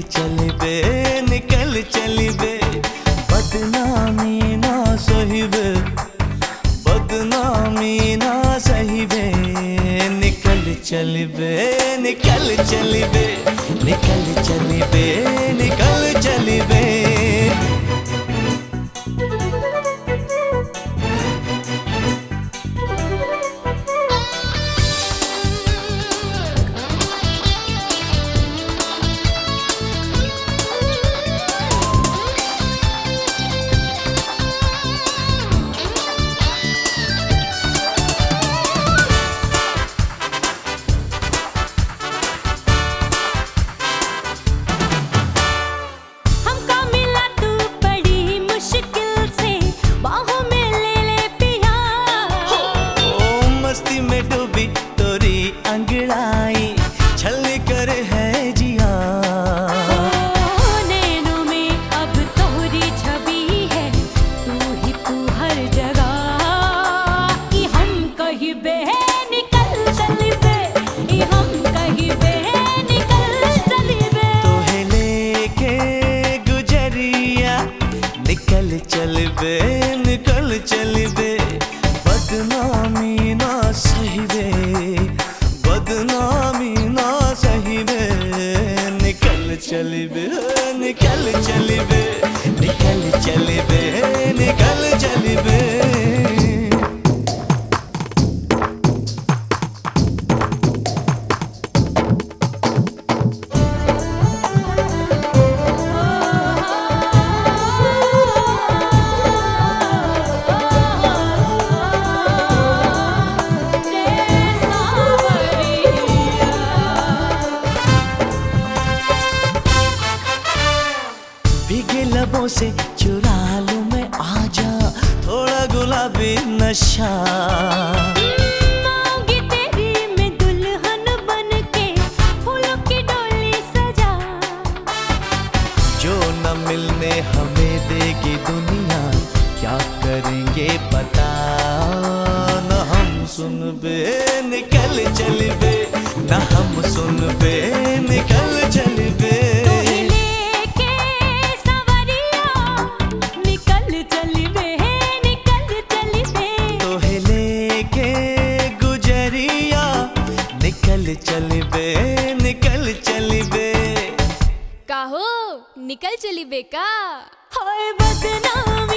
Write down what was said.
चली बे निकल चली बे बदनामी ना सही बे बदनामी ना सही बे निकल चली बे निकल चली बे निकल चली बे निकल चली बे में डूबी तोरी अंगड़ाई छल कर है जिया नैनों में अब तोरी छवि है तू ही तू हर जगह कि हम कहीं बे निकल चली बे हम कहीं बे निकल चली बे तोहे लेके गुजरिया निकल चल बे निकल चल बे बदनामी ना सही बे बदनामी ना सही बे निकल चली बे निकल चली बे निकल चली बे निकल चली बे भीगे लबों से चुरा लूं मैं आजा थोड़ा गुलाबी नशा मांगी तेरी मैं दुल्हन बन के फूलों की डोली सजा जो न मिलने हमें देगी दुनिया क्या करेंगे पता न हम सुन बे निकल चल बे न हम सुन बे निकल चल बे निकल चली बे निकल चली बे काहो निकल चली बे का हाय बदनाम